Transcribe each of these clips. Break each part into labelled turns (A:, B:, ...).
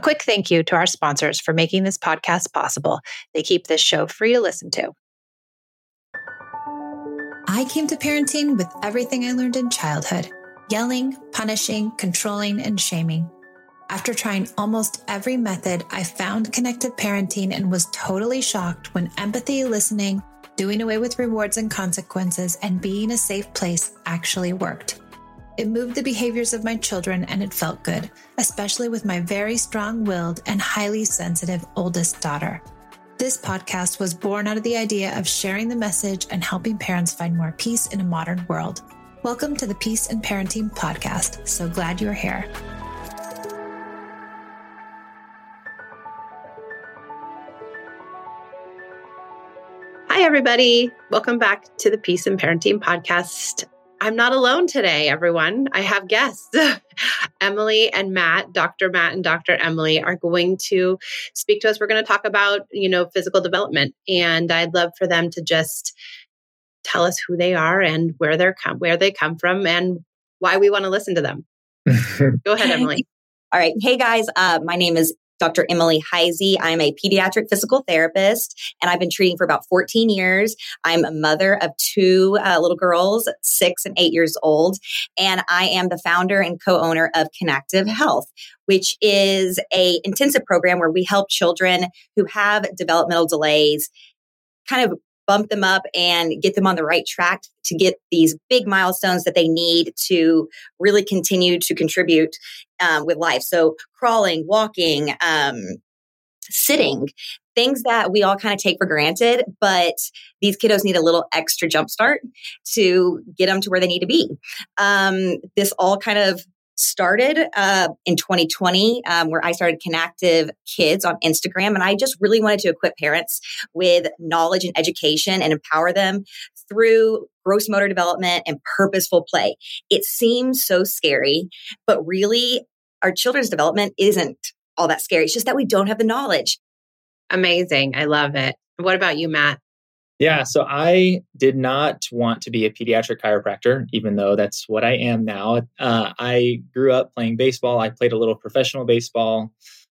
A: quick thank you to our sponsors for making this podcast possible. They keep this show free to listen to. I came to parenting with everything I learned in childhood: yelling, punishing, controlling, and shaming. After trying almost every method, I found connected parenting and was totally shocked when empathy, listening, doing away with rewards and consequences, and being a safe place actually worked. It moved the behaviors of my children, and it felt good, especially with my very strong-willed and highly sensitive oldest daughter. This podcast was born out of the idea of sharing the message and helping parents find more peace in a modern world. Welcome to the Peace in Parenting podcast. So glad you're here. Hi, everybody. Welcome back to the Peace in Parenting podcast. I'm not alone today, everyone. I have guests. Emily and Matt, Dr. Matt and Dr. Emily, are going to speak to us. We're going to talk about, physical development. And I'd love for them to just tell us who they are and where they come from and why we want to listen to them. Go ahead, Emily.
B: All right. Hey, guys. My name is Dr. Emily Heisey. I'm a pediatric physical therapist, and I've been treating for about 14 years. I'm a mother of two little girls, 6 and 8 years old, and I am the founder and co-owner of Connective Health, which is an intensive program where we help children who have developmental delays kind of bump them up and get them on the right track to get these big milestones that they need to really continue to contribute with life. So crawling, walking, sitting, things that we all kind of take for granted, but these kiddos need a little extra jump start to get them to where they need to be. This all kind of started in 2020, where I started Connective Kids on Instagram. And I just really wanted to equip parents with knowledge and education and empower them through gross motor development and purposeful play. It seems so scary, but really our children's development isn't all that scary. It's just that we don't have the knowledge.
A: Amazing. I love it. What about you, Matt?
C: Yeah, so I did not want to be a pediatric chiropractor, even though that's what I am now. I grew up playing baseball. I played a little professional baseball.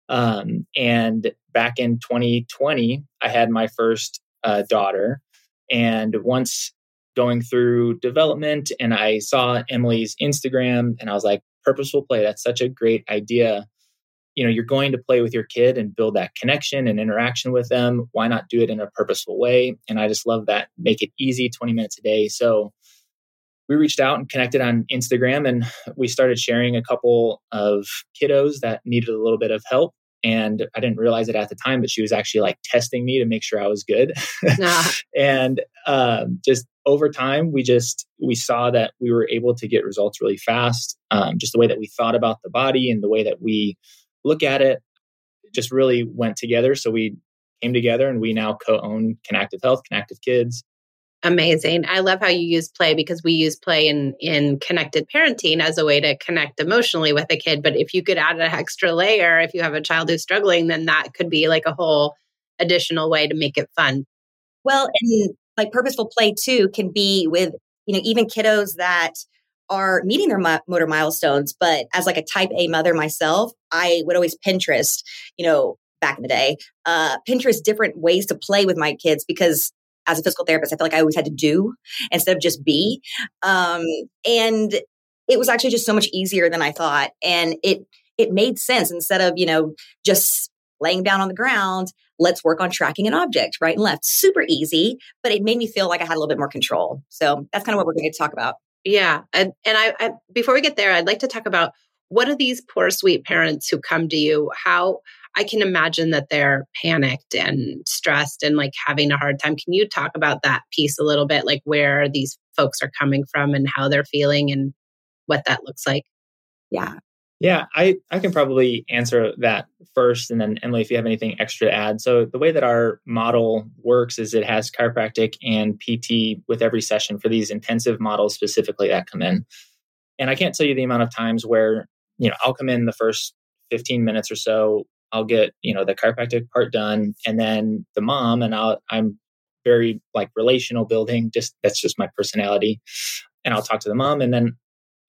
C: And back in 2020, I had my first daughter. And once going through development, and I saw Emily's Instagram, and I was like, purposeful play, that's such a great idea. You're going to play with your kid and build that connection and interaction with them. Why not do it in a purposeful way? And I just love that. Make it easy, 20 minutes a day. So we reached out and connected on Instagram, and we started sharing a couple of kiddos that needed a little bit of help. And I didn't realize it at the time, but she was actually like testing me to make sure I was good. And just over time, we saw that we were able to get results really fast. Just the way that we thought about the body and the way that we look at it just really went together. So we came together and we now co-own Connective Health, Connective Kids.
A: Amazing. I love how you use play, because we use play in connected parenting as a way to connect emotionally with a kid. But if you could add an extra layer, if you have a child who's struggling, then that could be like a whole additional way to make it fun.
B: Well, and like purposeful play too can be with, even kiddos that are meeting their motor milestones. But as like a type A mother myself, I would always Pinterest, back in the day, Pinterest different ways to play with my kids, because as a physical therapist, I feel like I always had to do instead of just be. And it was actually just so much easier than I thought. And it made sense. Instead of, just laying down on the ground, let's work on tracking an object right and left. Super easy, but it made me feel like I had a little bit more control. So that's kind of what we're going to talk about.
A: Yeah. And I before we get there, I'd like to talk about, what are these poor, sweet parents who come to you? How I can imagine that they're panicked and stressed and like having a hard time. Can you talk about that piece a little bit? Like where these folks are coming from and how they're feeling and what that looks like?
B: Yeah.
C: Yeah, I can probably answer that first. And then Emily, if you have anything extra to add. So the way that our model works is it has chiropractic and PT with every session for these intensive models specifically that come in. And I can't tell you the amount of times where, I'll come in the first 15 minutes or so, I'll get, the chiropractic part done. And then the mom, and I'm very like relational building, that's just my personality. And I'll talk to the mom, and then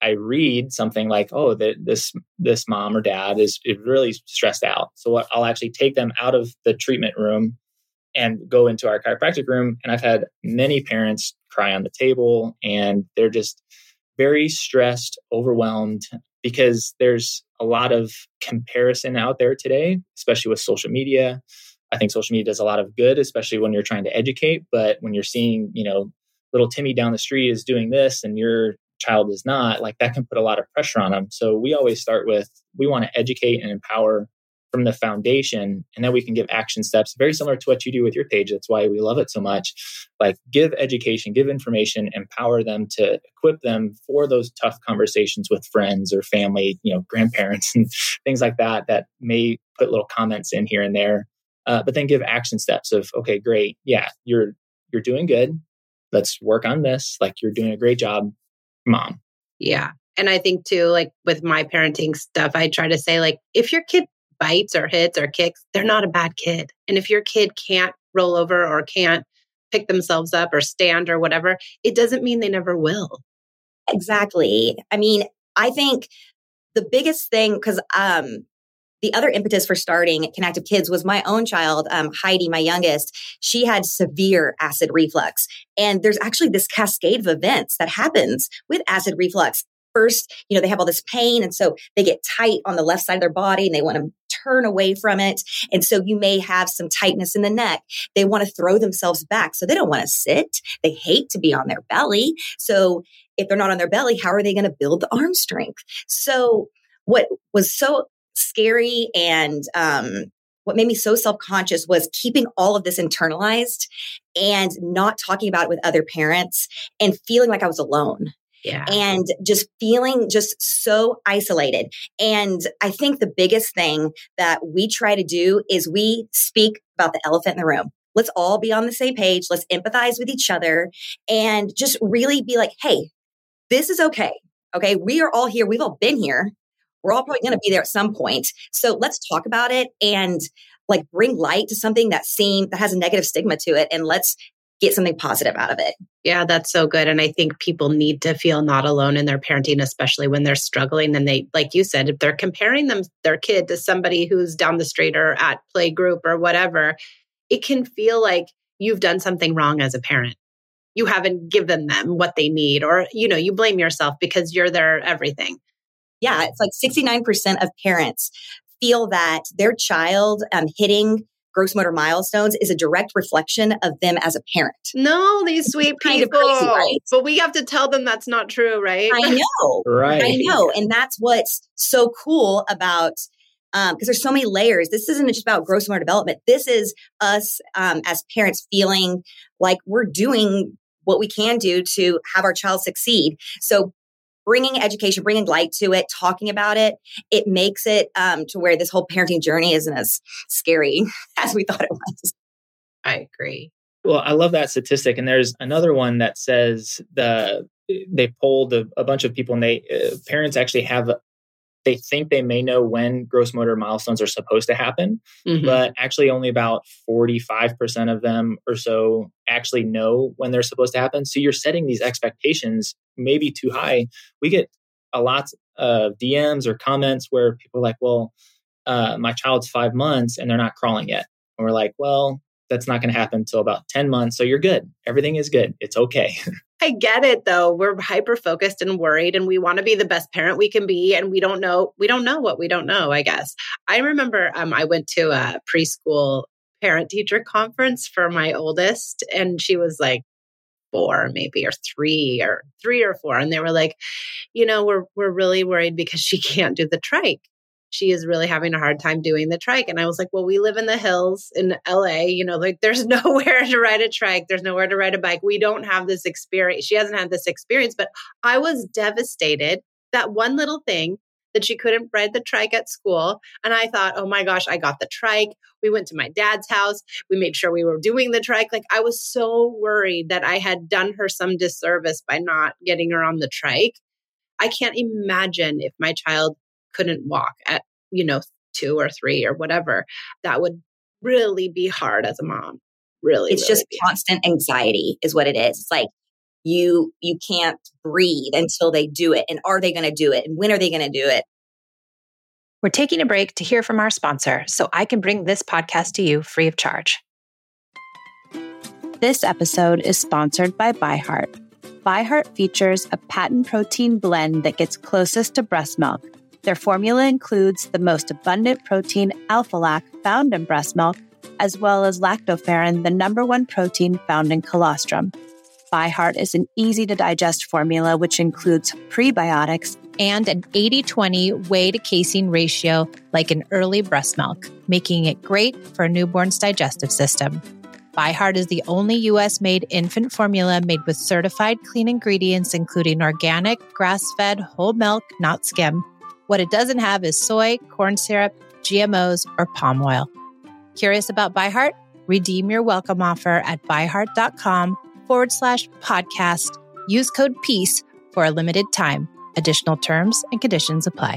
C: I read something like, oh, this mom or dad is really stressed out. So I'll actually take them out of the treatment room and go into our chiropractic room. And I've had many parents cry on the table, and they're just very stressed, overwhelmed, because there's a lot of comparison out there today, especially with social media. I think social media does a lot of good, especially when you're trying to educate. But when you're seeing, little Timmy down the street is doing this and your child is not, like, that can put a lot of pressure on them. So we always start with, we want to educate and empower from the foundation, and then we can give action steps very similar to what you do with your page. That's why we love it so much. Like, give education, give information, empower them to equip them for those tough conversations with friends or family, grandparents and things like that, that may put little comments in here and there. But then give action steps of, okay, great. Yeah, you're doing good. Let's work on this. Like, you're doing a great job, mom.
D: Yeah. And I think too, like with my parenting stuff, I try to say, like, if your kid bites or hits or kicks, they're not a bad kid. And if your kid can't roll over or can't pick themselves up or stand or whatever, it doesn't mean they never will.
B: Exactly. I mean, I think the biggest thing, because the other impetus for starting Connective Kids was my own child, Heidi, my youngest. She had severe acid reflux. And there's actually this cascade of events that happens with acid reflux. First, they have all this pain. And so they get tight on the left side of their body and they want to turn away from it. And so you may have some tightness in the neck. They want to throw themselves back. So they don't want to sit. They hate to be on their belly. So if they're not on their belly, how are they going to build the arm strength? So what was so scary and what made me so self-conscious was keeping all of this internalized and not talking about it with other parents and feeling like I was alone.
D: Yeah.
B: And just feeling just so isolated. And I think the biggest thing that we try to do is we speak about the elephant in the room. Let's all be on the same page. Let's empathize with each other and just really be like, hey, this is okay. Okay. We are all here. We've all been here. We're all probably going to be there at some point. So let's talk about it and like bring light to something that has a negative stigma to it. And let's get something positive out of it.
D: Yeah, that's so good. And I think people need to feel not alone in their parenting, especially when they're struggling. And they, like you said, if they're comparing their kid to somebody who's down the street or at play group or whatever, it can feel like you've done something wrong as a parent. You haven't given them what they need, or, you blame yourself because you're their everything.
B: Yeah, it's like 69% of parents feel that their child hitting gross motor milestones is a direct reflection of them as a parent.
D: No, these sweet people.
B: Crazy, right?
D: But we have to tell them that's not true, right?
B: I know.
C: Right.
B: I know. And that's what's so cool about, because there's so many layers. This isn't just about gross motor development. This is us as parents feeling like we're doing what we can do to have our child succeed. So bringing education, bringing light to it, talking about it, it makes it to where this whole parenting journey isn't as scary as we thought it was.
D: I agree.
C: Well, I love that statistic. And there's another one that says they polled a bunch of people, and parents actually they think they may know when gross motor milestones are supposed to happen, but actually only about 45% of them or so actually know when they're supposed to happen. So you're setting these expectations maybe too high. We get a lot of DMs or comments where people are like, well, my child's 5 months and they're not crawling yet. And we're like, well, that's not going to happen until about 10 months. So you're good. Everything is good. It's okay.
D: I get it though. We're hyper focused and worried, and we want to be the best parent we can be. And we don't know what we don't know, I guess. I remember I went to a preschool parent teacher conference for my oldest, and she was like 4 maybe, or 3 or 4. And they were like, we're really worried because she can't do the trike. She is really having a hard time doing the trike. And I was like, well, we live in the hills in LA, like there's nowhere to ride a trike. There's nowhere to ride a bike. We don't have this experience. She hasn't had this experience, but I was devastated that one little thing that she couldn't ride the trike at school. And I thought, oh my gosh, I got the trike. We went to my dad's house. We made sure we were doing the trike. Like, I was so worried that I had done her some disservice by not getting her on the trike. I can't imagine if my child couldn't walk at, 2 or 3 or whatever. That would really be hard as a mom. Really,
B: it's
D: really
B: just constant anxiety is what it is. It's like, you can't breathe until they do it. And are they going to do it? And when are they going to do it?
A: We're taking a break to hear from our sponsor so I can bring this podcast to you free of charge.
E: This episode is sponsored by ByHeart. ByHeart features a patent protein blend that gets closest to breast milk. Their formula includes the most abundant protein, alpha-lac, found in breast milk, as well as lactoferrin, the number one protein found in colostrum. ByHeart is an easy-to-digest formula which includes prebiotics
A: and an 80-20 whey to casein ratio like in early breast milk, making it great for a newborn's digestive system. ByHeart is the only U.S.-made infant formula made with certified clean ingredients, including organic, grass-fed, whole milk, not skim. What it doesn't have is soy, corn syrup, GMOs, or palm oil. Curious about ByHeart? Redeem your welcome offer at byheart.com/podcast. Use code PEACE for a limited time. Additional terms and conditions apply.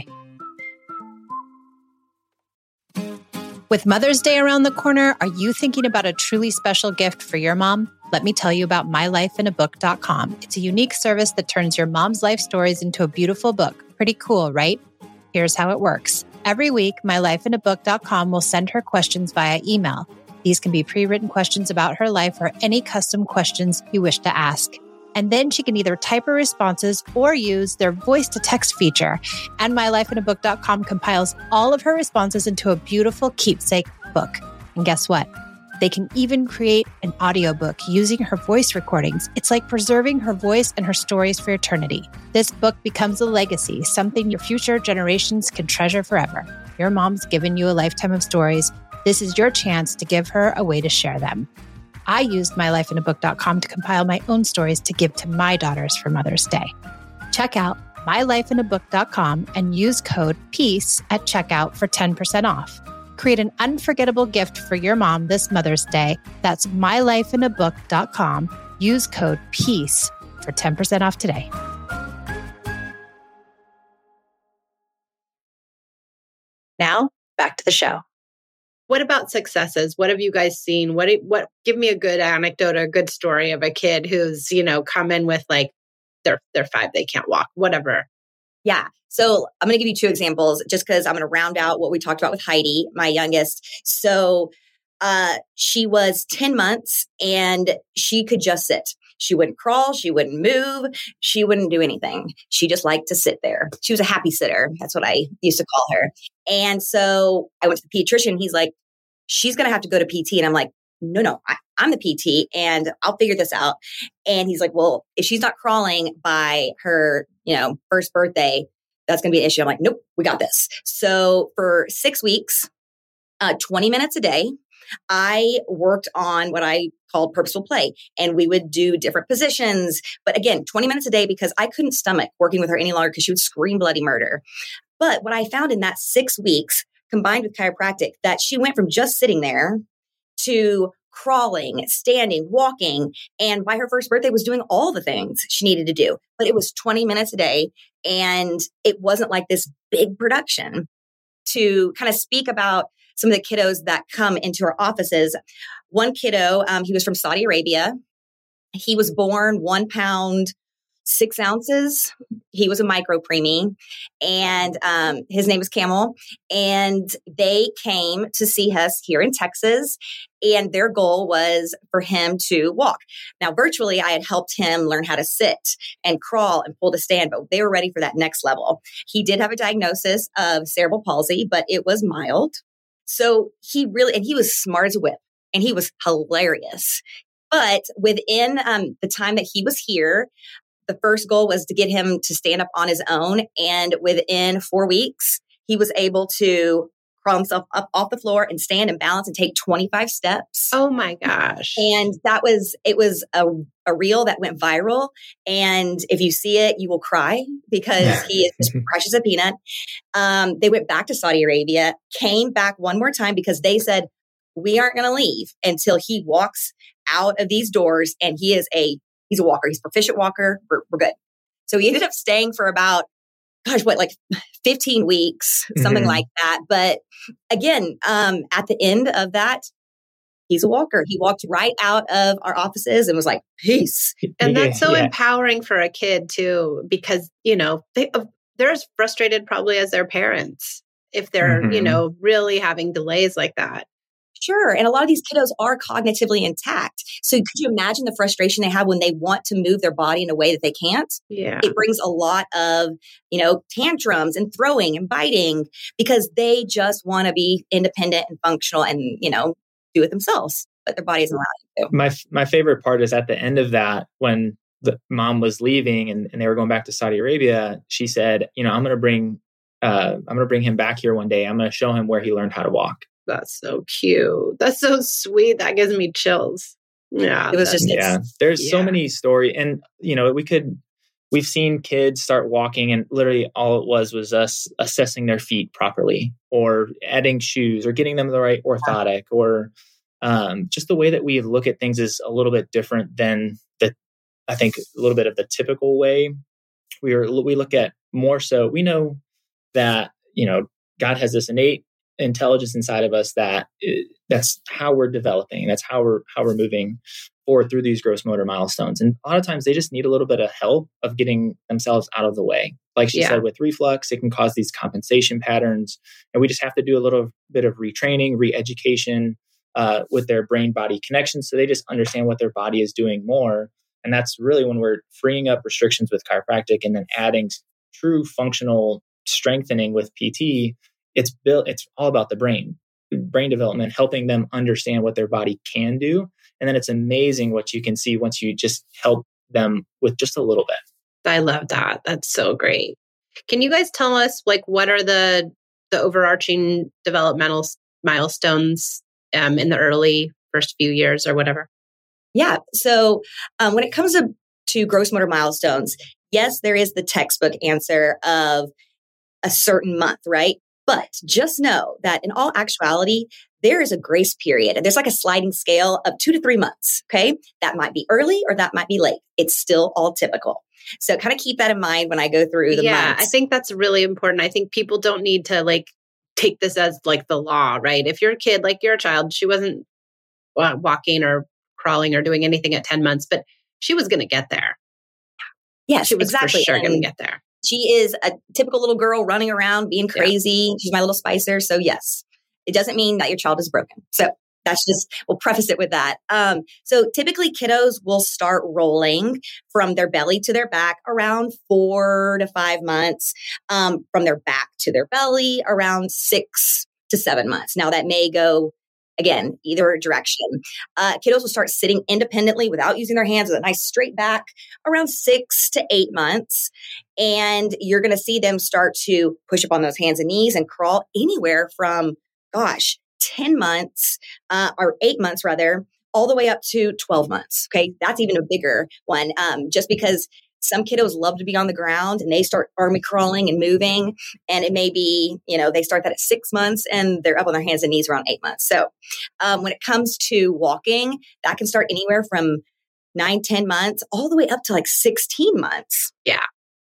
A: With Mother's Day around the corner, are you thinking about a truly special gift for your mom? Let me tell you about mylifeinabook.com. It's a unique service that turns your mom's life stories into a beautiful book. Pretty cool, right? Here's how it works. Every week, mylifeinabook.com will send her questions via email. These can be pre-written questions about her life or any custom questions you wish to ask. And then she can either type her responses or use their voice-to-text feature. And mylifeinabook.com compiles all of her responses into a beautiful keepsake book. And guess what? They can even create an audiobook using her voice recordings. It's like preserving her voice and her stories for eternity. This book becomes a legacy, something your future generations can treasure forever. Your mom's given you a lifetime of stories. This is your chance to give her a way to share them. I used mylifeinabook.com to compile my own stories to give to my daughters for Mother's Day. Check out mylifeinabook.com and use code PEACE at checkout for 10% off. Create an unforgettable gift for your mom this Mother's Day. That's mylifeinabook.com. Use code PEACE for 10% off today. Now, back to the show.
D: What about successes? What have you guys seen? What give me a good anecdote or a good story of a kid who's, come in with like they're 5, they can't walk, whatever.
B: Yeah. So I'm going to give you 2 examples just because I'm going to round out what we talked about with Heidi, my youngest. So she was 10 months and she could just sit. She wouldn't crawl. She wouldn't move. She wouldn't do anything. She just liked to sit there. She was a happy sitter. That's what I used to call her. And so I went to the pediatrician. He's like, she's going to have to go to PT. And I'm like, no, I'm the PT and I'll figure this out. And he's like, well, if she's not crawling by her, first birthday, that's going to be an issue. I'm like, nope, we got this. So for 6 weeks, 20 minutes a day, I worked on what I called purposeful play, and we would do different positions. But again, 20 minutes a day because I couldn't stomach working with her any longer because she would scream bloody murder. But what I found in that 6 weeks combined with chiropractic, that she went from just sitting there to crawling, standing, walking. And by her first birthday was doing all the things she needed to do. But it was 20 minutes a day. And it wasn't like this big production. To kind of speak about some of the kiddos that come into our offices. One kiddo, he was from Saudi Arabia. He was born 1 pound, 6 ounces. He was a micro preemie, and his name is Camel. And they came to see us here in Texas. And their goal was for him to walk. Now, virtually, I had helped him learn how to sit and crawl and pull to stand, but they were ready for that next level. He did have a diagnosis of cerebral palsy, but it was mild. So he was smart as a whip, and he was hilarious. But within the time that he was here, the first goal was to get him to stand up on his own. And within 4 weeks, he was able to crawl himself up off the floor and stand and balance and take 25 steps.
D: Oh my gosh.
B: And it was a reel that went viral. And if you see it, you will cry because he is just precious a peanut. They went back to Saudi Arabia, came back one more time because they said, we aren't going to leave until he walks out of these doors. And he's a walker. He's a proficient walker. We're good. So he ended up staying for about, 15 weeks, something like that. But again, at the end of that, He's a walker. He walked right out of our offices and was like, peace.
D: And that's so empowering for a kid too, because, they're as frustrated probably as their parents if they're, really having delays like that.
B: Sure. And a lot of these kiddos are cognitively intact. So could you imagine the frustration they have when they want to move their body in a way that they can't?
D: Yeah.
B: It brings a lot of, tantrums and throwing and biting because they just want to be independent and functional and, do it themselves, but their body isn't allowed to.
C: My favorite part is at the end of that, when the mom was leaving and they were going back to Saudi Arabia, she said, I'm going to bring him back here one day. I'm going to show him where he learned how to walk.
D: That's so cute. That's so sweet. That gives me chills. Yeah.
B: It was just,
C: there's so many stories. And, we've seen kids start walking and literally all it was us assessing their feet properly or adding shoes or getting them the right orthotic or just the way that we look at things is a little bit different than I think a little bit of the typical way. We look at more so, we know that, God has this innate intelligence inside of us that's how we're developing. That's how we're moving forward through these gross motor milestones. And a lot of times they just need a little bit of help of getting themselves out of the way. Like she said, with reflux, it can cause these compensation patterns. And we just have to do a little bit of retraining, re-education with their brain-body connection. So they just understand what their body is doing more. And that's really when we're freeing up restrictions with chiropractic and then adding true functional strengthening with PT. It's all about the brain development, helping them understand what their body can do. And then it's amazing what you can see once you just help them with just a little bit.
D: I love that. That's so great. Can you guys tell us what are the overarching developmental milestones in the early first few years or whatever?
B: Yeah. So when it comes to gross motor milestones, yes, there is the textbook answer of a certain month, right? But just know that in all actuality, there is a grace period and there's like a sliding scale of 2 to 3 months. Okay. That might be early or that might be late. It's still all typical. So kind of keep that in mind when I go through the months.
D: I think that's really important. I think people don't need to take this as the law, right? If you're a kid, you're a child, she wasn't walking or crawling or doing anything at 10 months, but she was going to get there.
B: Yes,
D: she was
B: exactly.
D: for sure going to get there.
B: She is a typical little girl running around, being crazy. Yeah. She's my little Spicer. So yes, it doesn't mean that your child is broken. So we'll preface it with that. So typically kiddos will start rolling from their belly to their back around 4 to 5 months, from their back to their belly around 6 to 7 months. Now that may go, again, either direction. Kiddos will start sitting independently without using their hands with a nice straight back around 6 to 8 months. And you're going to see them start to push up on those hands and knees and crawl anywhere from, 10 months or 8 months rather, all the way up to 12 months. Okay. That's even a bigger one. Just because some kiddos love to be on the ground and they start army crawling and moving. And it may be, they start that at 6 months and they're up on their hands and knees around 8 months. So when it comes to walking, that can start anywhere from 9, 10 months, all the way up to 16 months.
D: Yeah.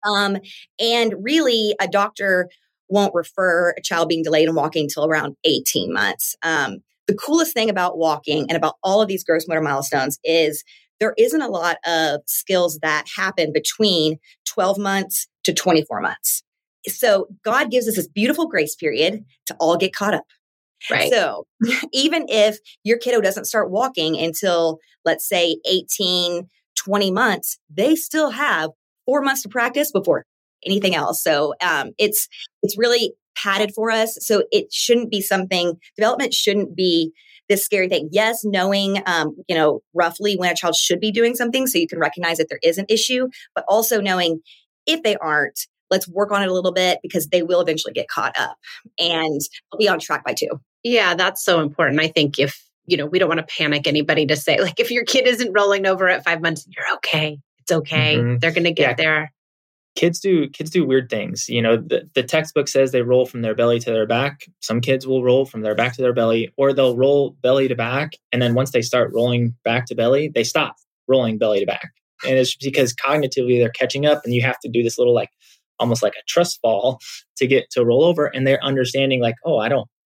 B: And really a doctor won't refer a child being delayed in walking until around 18 months. The coolest thing about walking and about all of these gross motor milestones is there isn't a lot of skills that happen between 12 months to 24 months. So God gives us this beautiful grace period to all get caught up.
D: Right.
B: So even if your kiddo doesn't start walking until, let's say, 18, 20 months, they still have 4 months to practice before anything else. So it's really padded for us. So it shouldn't be development shouldn't be this scary thing. Yes, knowing, roughly when a child should be doing something so you can recognize that there is an issue, but also knowing if they aren't, let's work on it a little bit because they will eventually get caught up and be on track by 2.
D: Yeah, that's so important. I think if, we don't want to panic anybody to say, if your kid isn't rolling over at 5 months, you're okay. It's okay. Mm-hmm. They're going to get there.
C: Kids do weird things. The textbook says they roll from their belly to their back. Some kids will roll from their back to their belly, or they'll roll belly to back. And then once they start rolling back to belly, they stop rolling belly to back. And it's because cognitively they're catching up and you have to do this little, almost like a trust fall to get to roll over. And they're understanding oh, I don't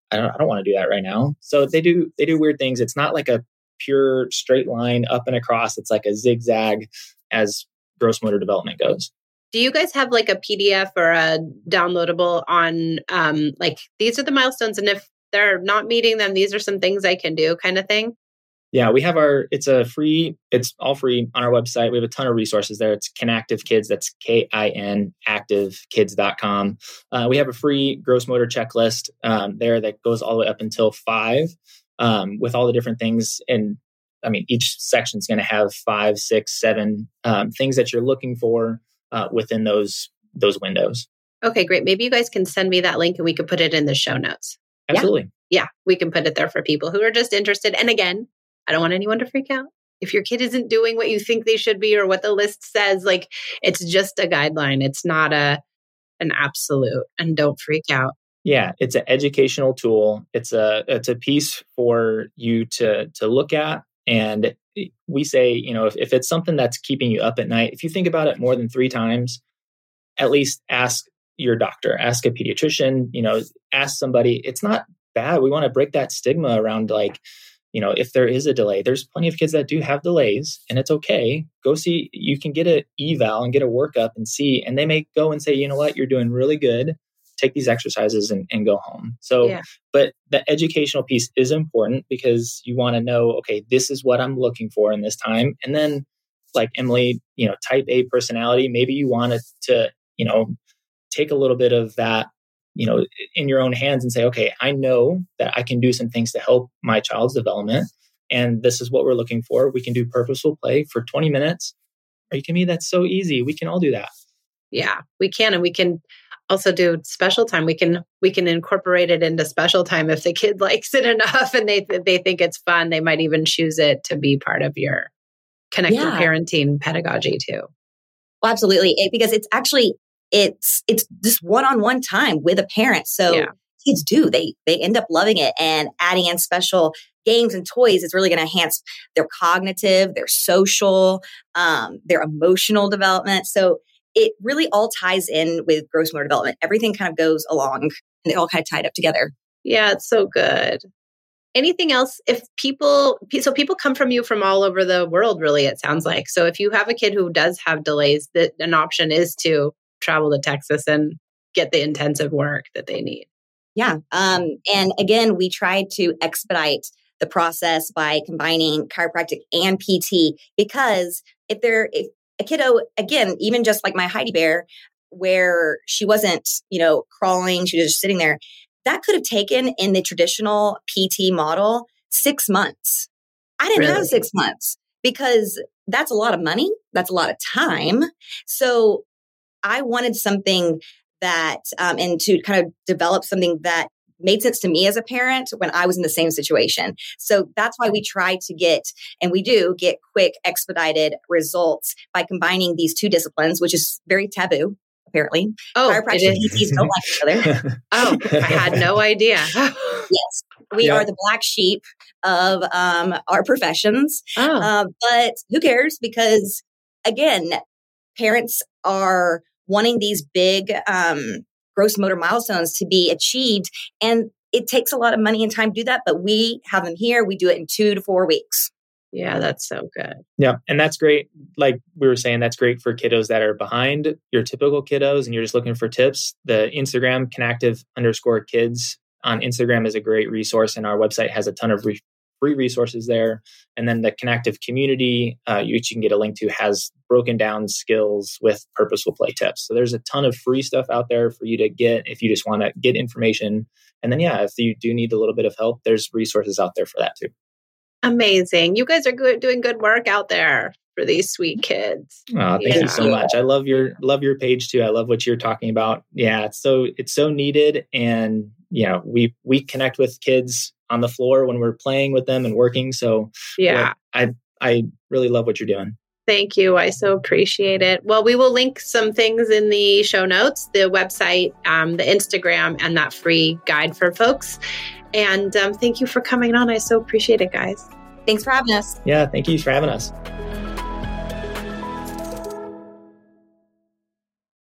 C: I don't want to do that right now. So they do weird things. It's not like a pure straight line up and across. It's like a zigzag as gross motor development goes.
D: Do you guys have like a PDF or a downloadable on like these are the milestones, and if they're not meeting them, these are some things I can do kind of thing?
C: Yeah, we have it's all free on our website. We have a ton of resources there. It's Kinactive Kids. That's KIN activekids.com. We have a free gross motor checklist there that goes all the way up until 5 with all the different things. And I mean, each section is going to have 5, 6, 7 things that you're looking for within those windows.
D: Okay, great. Maybe you guys can send me that link and we could put it in the show notes.
C: Absolutely.
D: Yeah, we can put it there for people who are just interested. And again, I don't want anyone to freak out. If your kid isn't doing what you think they should be or what the list says, like it's just a guideline. It's not an absolute, and don't freak out.
C: Yeah, it's an educational tool. It's a piece for you to look at. And we say, if it's something that's keeping you up at night, if you think about it more than 3 times, at least ask your doctor, ask a pediatrician, ask somebody. It's not bad. We want to break that stigma around like, if there is a delay, there's plenty of kids that do have delays and it's okay. Go see, you can get an eval and get a workup and see, and they may go and say, you know what, you're doing really good. Take these exercises and go home. So, But the educational piece is important because you want to know, okay, this is what I'm looking for in this time. And then like Emily, type A personality, maybe you want to take a little bit of that, in your own hands and say, okay, I know that I can do some things to help my child's development. And this is what we're looking for. We can do purposeful play for 20 minutes. Are you kidding me? That's so easy. We can all do that.
D: Yeah, we can. And we can also do special time. We can incorporate it into special time. If the kid likes it enough and they think it's fun, they might even choose it to be part of your connected parenting pedagogy too.
B: Well, absolutely. Because it's actually, it's just one-on-one time with a parent. So kids they end up loving it, and adding in special games and toys is really going to enhance their cognitive, their social, their emotional development. So it really all ties in with gross motor development. Everything kind of goes along and they all kind of tied up together. Yeah, it's so good. Anything else? People come from you from all over the world, really, it sounds like. So if you have a kid who does have delays, that an option is to travel to Texas and get the intensive work that they need. Yeah. And again, we tried to expedite the process by combining chiropractic and PT, because if a kiddo, again, even just like my Heidi Bear, where she wasn't, crawling, she was just sitting there, that could have taken in the traditional PT model 6 months. I didn't have 6 months because that's a lot of money. That's a lot of time. So I wanted something that, and to kind of develop something that made sense to me as a parent when I was in the same situation. So that's why we try to get quick, expedited results by combining these 2 disciplines, which is very taboo, apparently. Chiropractic and PTs don't like each other. Oh, I had no idea. Yes. We are the black sheep of our professions. But who cares? Because again, parents are wanting these big gross motor milestones to be achieved. And it takes a lot of money and time to do that. But we have them here. We do it in 2 to 4 weeks. Yeah, that's so good.
C: Yeah. And that's great. Like we were saying, that's great for kiddos that are behind your typical kiddos and you're just looking for tips. The Instagram Kinactive_kids on Instagram is a great resource. And our website has a ton of free resources there. And then the Kinactive community, which you can get a link to, has broken down skills with purposeful play tips. So there's a ton of free stuff out there for you to get if you just want to get information. And then, if you do need a little bit of help, there's resources out there for that too.
D: Amazing. You guys are doing good work out there for these sweet kids.
C: Oh, thank you so much. I love your page too. I love what you're talking about. Yeah, it's so needed. And we connect with kids on the floor when we're playing with them and working. So I really love what you're doing.
D: Thank you. I so appreciate it. Well, we will link some things in the show notes, the website, the Instagram, and that free guide for folks. And thank you for coming on. I so appreciate it, guys.
B: Thanks for having us.
C: Yeah, thank you for having us.